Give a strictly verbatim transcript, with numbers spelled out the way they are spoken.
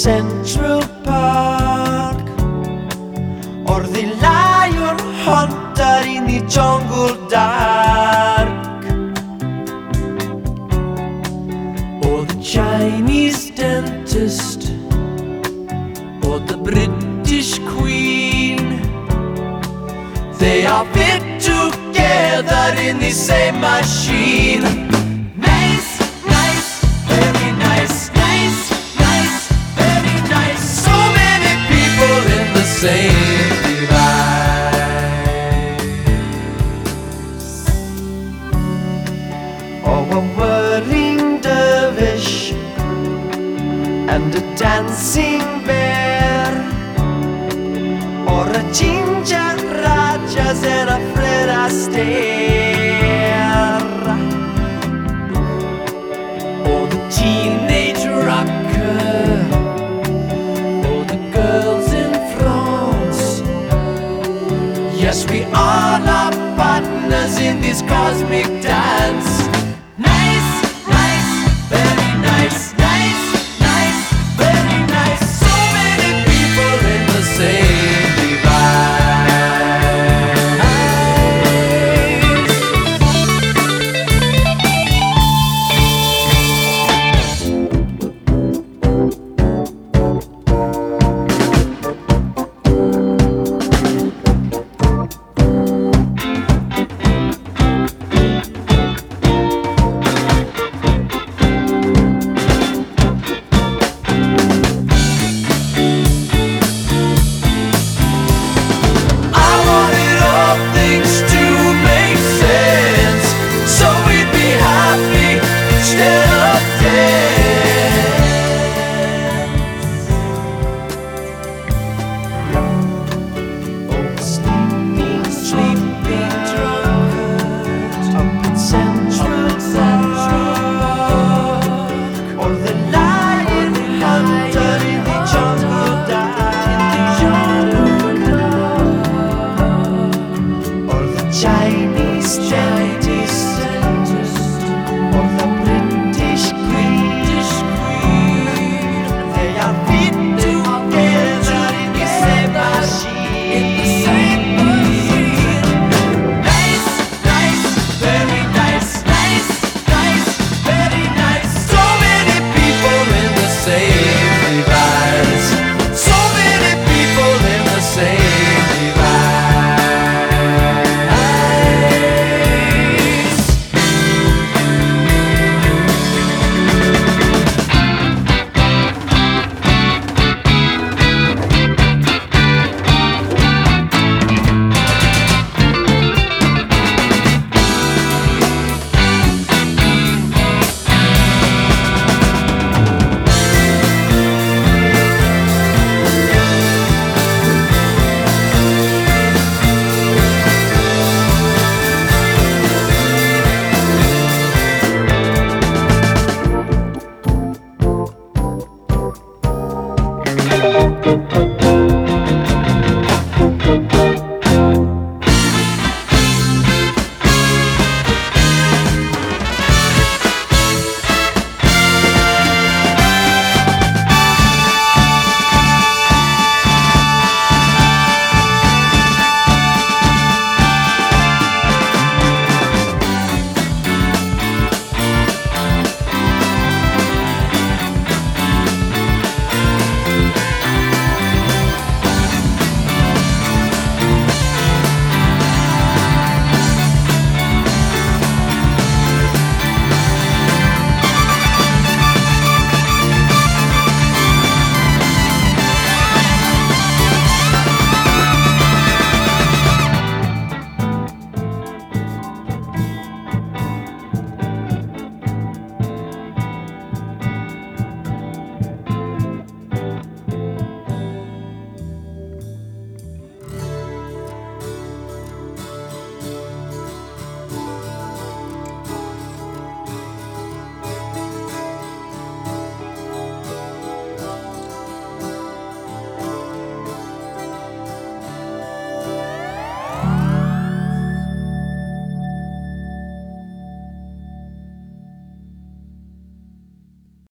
Central Park, or the lion hunter in the jungle dark, or the Chinese dentist, or the British Queen. They are fit together in the same machine. Nice, nice, very nice, nice, nice, very nice. So many people in the same device. Oh, a whirling dervish and a dancing bear, or a ginger rajas and a Fred Astaire, or the teenage rocker, or the girls in France. Yes, we all are partners in this cosmic dance. Nice, nice, very nice, nice, nice, very nice. So many people in the same device. Chinese